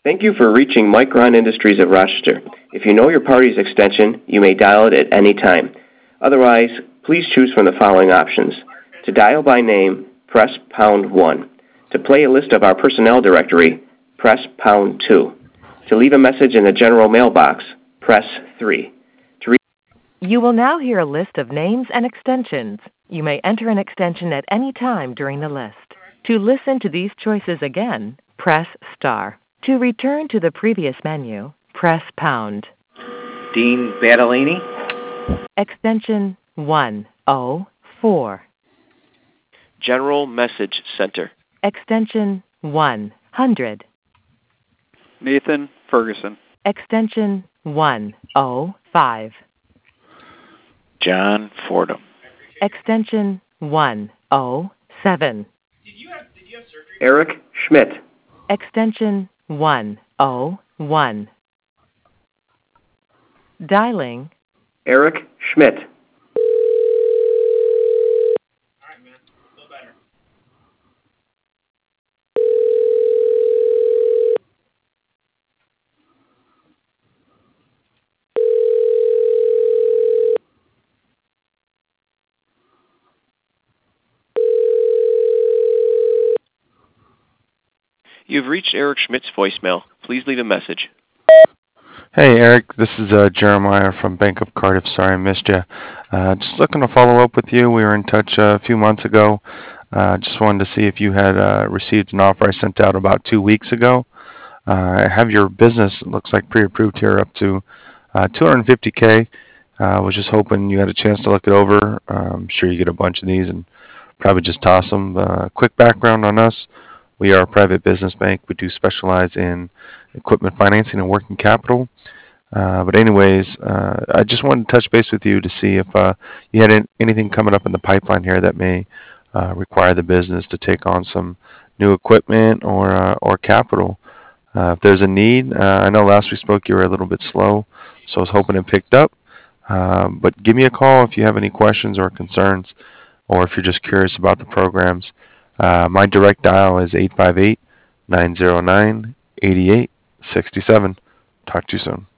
Thank you for reaching Micron Industries of Rochester. If you know your party's extension, you may dial it at any time. Otherwise, please choose from the following options. To dial by name, press pound 1. To play a list of our personnel directory, press pound 2. To leave a message in the general mailbox, press 3. You will now hear a list of names and extensions. You may enter an extension at any time during the list. To listen to these choices again, press star. To return to the previous menu, press pound. Dean Battellini. Extension 104. General Message Center. Extension 100. Nathan Ferguson. Extension 105. John Fordham. Extension 107. Did you have surgery? Eric Schmidt. Extension 101. Dialing Eric Schmidt. All right, man. Feel better. You've reached Eric Schmidt's voicemail. Please leave a message. Hey, Eric. This is Jeremiah from Bank of Cardiff. Sorry I missed you. Just looking to follow up with you. We were in touch a few months ago. Just wanted to see if you had received an offer I sent out about 2 weeks ago. I have your business, it looks like pre-approved here, up to $250K. Was just hoping you had a chance to look it over. I'm sure you get a bunch of these and probably just toss them. Quick background on us. We are a private business bank. We do specialize in equipment financing and working capital. But anyways, I just wanted to touch base with you to see if you had anything coming up in the pipeline here that may require the business to take on some new equipment or capital. If there's a need, I know last we spoke you were a little bit slow, so I was hoping it picked up. But give me a call if you have any questions or concerns, or if you're just curious about the programs. My direct dial is 858-909-8867. Talk to you soon.